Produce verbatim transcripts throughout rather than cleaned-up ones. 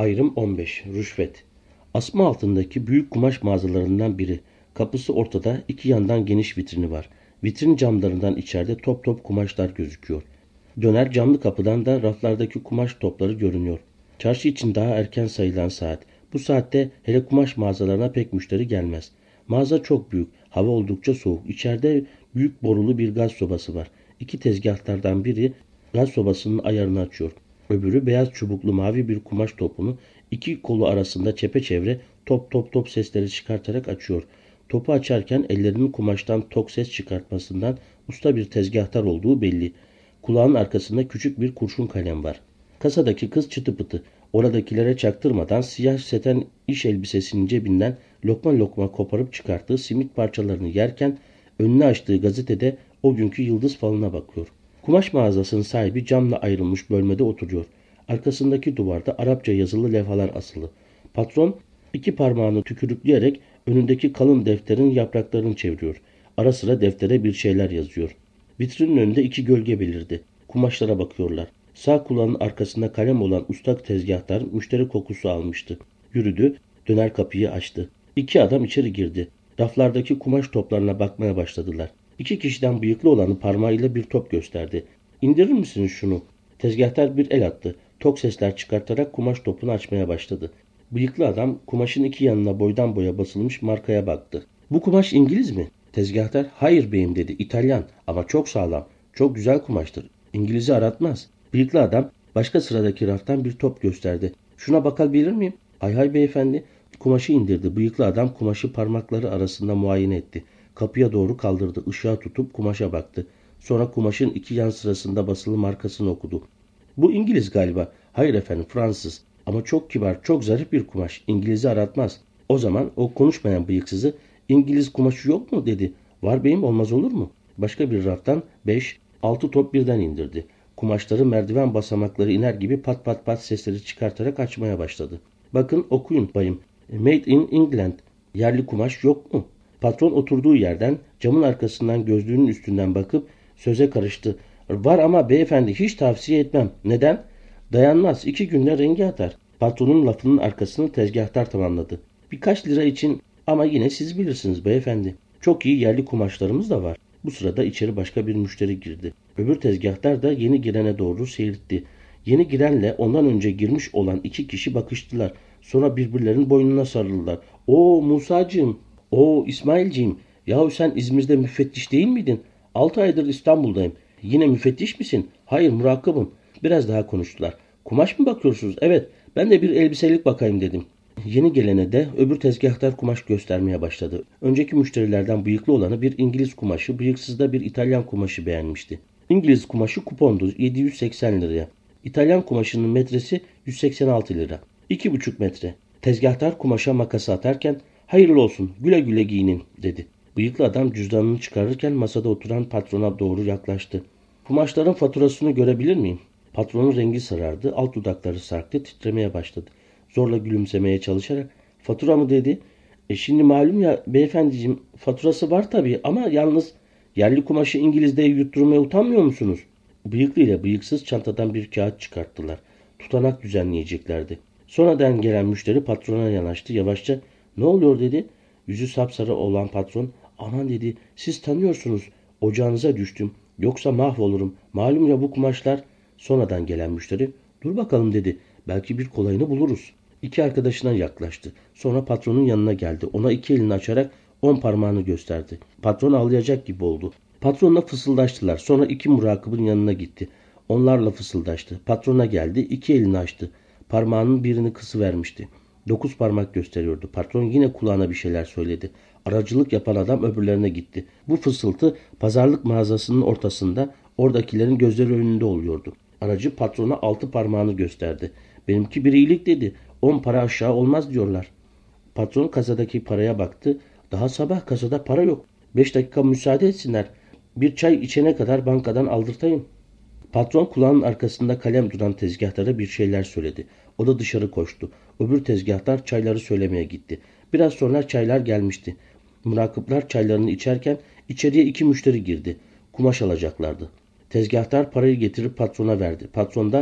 Ayrım on beş. Rüşvet. Asma altındaki büyük kumaş mağazalarından biri. Kapısı ortada, iki yandan geniş vitrini var. Vitrin camlarından içeride top top kumaşlar gözüküyor. Döner camlı kapıdan da raflardaki kumaş topları görünüyor. Çarşı için daha erken sayılan saat. Bu saatte hele kumaş mağazalarına pek müşteri gelmez. Mağaza çok büyük, hava oldukça soğuk. İçeride büyük borulu bir gaz sobası var. İki tezgahlardan biri gaz sobasının ayarını açıyor. Öbürü beyaz çubuklu mavi bir kumaş topunu iki kolu arasında çepeçevre top top top sesleri çıkartarak açıyor. Topu açarken ellerinin kumaştan tok ses çıkartmasından usta bir tezgahtar olduğu belli. Kulağının arkasında küçük bir kurşun kalem var. Kasadaki kız çıtı pıtı. Oradakilere çaktırmadan siyah seten iş elbisesinin cebinden lokma lokma koparıp çıkarttığı simit parçalarını yerken önüne açtığı gazetede o günkü yıldız falına bakıyor. Kumaş mağazasının sahibi camla ayrılmış bölmede oturuyor. Arkasındaki duvarda Arapça yazılı levhalar asılı. Patron iki parmağını tükürükleyerek önündeki kalın defterin yapraklarını çeviriyor. Ara sıra deftere bir şeyler yazıyor. Vitrinin önünde iki gölge belirdi. Kumaşlara bakıyorlar. Sağ kulağının arkasında kalem olan ustak tezgahtar müşteri kokusu almıştı. Yürüdü, döner kapıyı açtı. İki adam içeri girdi. Raflardaki kumaş toplarına bakmaya başladılar. İki kişiden bıyıklı olanı parmağıyla bir top gösterdi. İndirir misiniz şunu? Tezgahtar bir el attı. Tok sesler çıkartarak kumaş topunu açmaya başladı. Bıyıklı adam kumaşın iki yanına boydan boya basılmış markaya baktı. Bu kumaş İngiliz mi? Tezgahtar hayır beyim dedi. İtalyan ama çok sağlam. Çok güzel kumaştır. İngiliz'i aratmaz. Bıyıklı adam başka sıradaki raftan bir top gösterdi. Şuna bakabilir miyim? Hay hay beyefendi. Kumaşı indirdi. Bıyıklı adam kumaşı parmakları arasında muayene etti. Kapıya doğru kaldırdı. Işığa tutup kumaşa baktı. Sonra kumaşın iki yan sırasında basılı markasını okudu. Bu İngiliz galiba. Hayır efendim Fransız. Ama çok kibar, çok zarif bir kumaş. İngiliz'i aratmaz. O zaman o konuşmayan bıyıksızı İngiliz kumaşı yok mu dedi. Var beyim olmaz olur mu? Başka bir raftan beş, altı top birden indirdi. Kumaşları merdiven basamakları iner gibi pat pat pat sesleri çıkartarak açmaya başladı. Bakın okuyun bayım. Made in England. Yerli kumaş yok mu? Patron oturduğu yerden camın arkasından gözlüğünün üstünden bakıp söze karıştı. Var ama beyefendi hiç tavsiye etmem. Neden? Dayanmaz. İki günde rengi atar. Patronun lafının arkasını tezgahtar tamamladı. Birkaç lira için ama yine siz bilirsiniz beyefendi. Çok iyi yerli kumaşlarımız da var. Bu sırada içeri başka bir müşteri girdi. Öbür tezgahtar da yeni girene doğru seyirtti. Yeni girenle ondan önce girmiş olan iki kişi bakıştılar. Sonra birbirlerinin boynuna sarıldılar. Oo Musacığım, oo İsmailciğim, yahu sen İzmir'de müfettiş değil miydin? Altı aydır İstanbul'dayım. Yine müfettiş misin? Hayır murakabım. Biraz daha konuştular. Kumaş mı bakıyorsunuz? Evet, ben de bir elbiselik bakayım dedim. Yeni gelene de öbür tezgahtar kumaş göstermeye başladı. Önceki müşterilerden bıyıklı olanı bir İngiliz kumaşı, bıyıksız da bir İtalyan kumaşı beğenmişti. İngiliz kumaşı kupondu yedi yüz seksen liraya. İtalyan kumaşının metresi yüz seksen altı lira. iki buçuk metre. Tezgahtar kumaşa makası atarken hayırlı olsun güle güle giyinin dedi. Bıyıklı adam cüzdanını çıkarırken masada oturan patrona doğru yaklaştı. Kumaşların faturasını görebilir miyim? Patronun rengi sarardı, alt dudakları sarktı, titremeye başladı. Zorla gülümsemeye çalışarak fatura mı dedi. E şimdi malum ya beyefendiciğim faturası var tabii ama yalnız yerli kumaşı İngiliz'de yutturmaya utanmıyor musunuz? Bıyıklı ile bıyıksız çantadan bir kağıt çıkarttılar. Tutanak düzenleyeceklerdi. Sonradan gelen müşteri patrona yanaştı. Yavaşça ne oluyor dedi. Yüzü sapsarı olan patron aman dedi siz tanıyorsunuz ocağınıza düştüm yoksa mahvolurum. Malum ya bu kumaşlar. Sonradan gelen müşteri dur bakalım dedi. Belki bir kolayını buluruz. İki arkadaşına yaklaştı. Sonra patronun yanına geldi. Ona iki elini açarak on parmağını gösterdi. Patron ağlayacak gibi oldu. Patronla fısıldaştılar. Sonra iki murakibin yanına gitti. Onlarla fısıldaştı. Patrona geldi. İki elini açtı. Parmağının birini kısıvermişti. Dokuz parmak gösteriyordu. Patron yine kulağına bir şeyler söyledi. Aracılık yapan adam öbürlerine gitti. Bu fısıltı pazarlık mağazasının ortasında oradakilerin gözleri önünde oluyordu. Aracı patrona altı parmağını gösterdi. Benimki bir iyilik dedi. On para aşağı olmaz diyorlar. Patron kasadaki paraya baktı. Daha sabah kasada para yok. Beş dakika müsaade etsinler. Bir çay içene kadar bankadan aldırtayım. Patron kulağının arkasında kalem duran tezgahtara bir şeyler söyledi. O da dışarı koştu. Öbür tezgahtar çayları söylemeye gitti. Biraz sonra çaylar gelmişti. Murakipler çaylarını içerken içeriye iki müşteri girdi. Kumaş alacaklardı. Tezgahtar parayı getirip patrona verdi. Patron da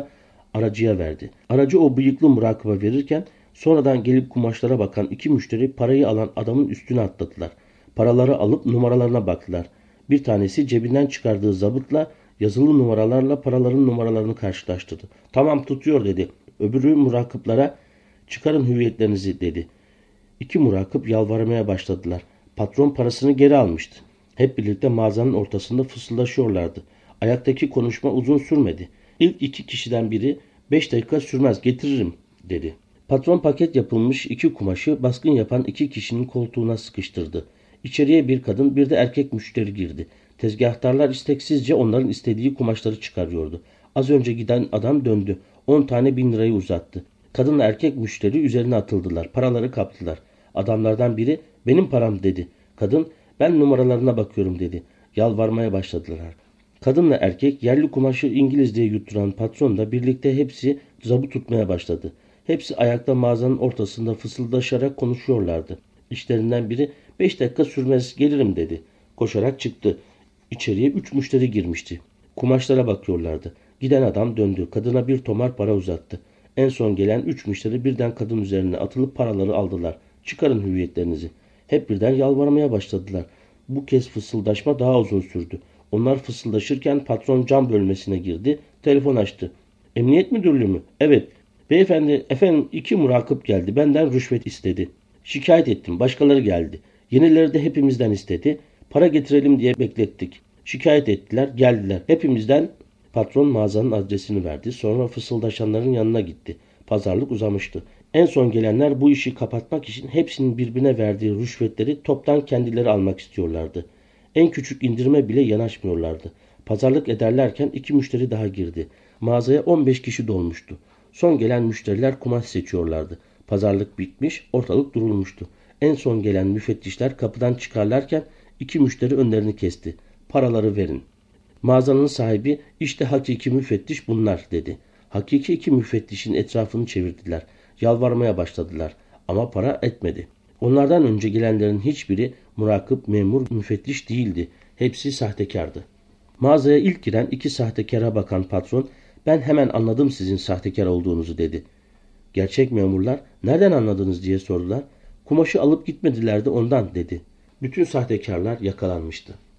aracıya verdi. Aracı o bıyıklı murakaba verirken sonradan gelip kumaşlara bakan iki müşteri parayı alan adamın üstüne atladılar. Paraları alıp numaralarına baktılar. Bir tanesi cebinden çıkardığı zabıtla yazılı numaralarla paraların numaralarını karşılaştırdı. Tamam, tutuyor dedi. Öbürü murakıplara çıkarın hüviyetlerinizi dedi. İki murakip yalvarmaya başladılar. Patron parasını geri almıştı. Hep birlikte mağazanın ortasında fısıldaşıyorlardı. Ayaktaki konuşma uzun sürmedi. İlk iki kişiden biri beş dakika sürmez getiririm dedi. Patron paket yapılmış iki kumaşı baskın yapan iki kişinin koltuğuna sıkıştırdı. İçeriye bir kadın bir de erkek müşteri girdi. Tezgahtarlar isteksizce onların istediği kumaşları çıkarıyordu. Az önce giden adam döndü. On tane bin lirayı uzattı. Kadınla erkek müşteri üzerine atıldılar. Paraları kaptılar. Adamlardan biri benim param dedi. Kadın ben numaralarına bakıyorum dedi. Yalvarmaya başladılar. Kadınla erkek yerli kumaşı İngiliz diye yutturan patronla birlikte hepsi zabı tutmaya başladı. Hepsi ayakta mağazanın ortasında fısıldaşarak konuşuyorlardı. İşlerinden biri beş dakika sürmez gelirim dedi. Koşarak çıktı. İçeriye üç müşteri girmişti. Kumaşlara bakıyorlardı. Giden adam döndü. Kadına bir tomar para uzattı. En son gelen üç müşteri birden kadın üzerine atılıp paraları aldılar. Çıkarın hüviyetlerinizi. Hep birden yalvarmaya başladılar. Bu kez fısıldaşma daha uzun sürdü. Onlar fısıldaşırken patron cam bölmesine girdi. Telefon açtı. Emniyet müdürlüğü mü? Evet. Beyefendi, efendim iki murakip geldi. Benden rüşvet istedi. Şikayet ettim. Başkaları geldi. Yenileri de hepimizden istedi. Para getirelim diye beklettik. Şikayet ettiler. Geldiler. Hepimizden. Patron mağazanın adresini verdi. Sonra fısıldaşanların yanına gitti. Pazarlık uzamıştı. En son gelenler bu işi kapatmak için hepsinin birbirine verdiği rüşvetleri toptan kendileri almak istiyorlardı. En küçük indirime bile yanaşmıyorlardı. Pazarlık ederlerken iki müşteri daha girdi. Mağazaya on beş kişi dolmuştu. Son gelen müşteriler kumaş seçiyorlardı. Pazarlık bitmiş, ortalık durulmuştu. En son gelen müfettişler kapıdan çıkarlarken iki müşteri önlerini kesti. Paraları verin. Mağazanın sahibi işte hakiki müfettiş bunlar dedi. Hakiki iki müfettişin etrafını çevirdiler. Yalvarmaya başladılar ama para etmedi. Onlardan önce gelenlerin hiçbiri murakip, memur, müfettiş değildi. Hepsi sahtekardı. Mağazaya ilk giren iki sahtekara bakan patron ben hemen anladım sizin sahtekar olduğunuzu dedi. Gerçek memurlar nereden anladınız diye sordular. Kumaşı alıp gitmediler de ondan dedi. Bütün sahtekarlar yakalanmıştı.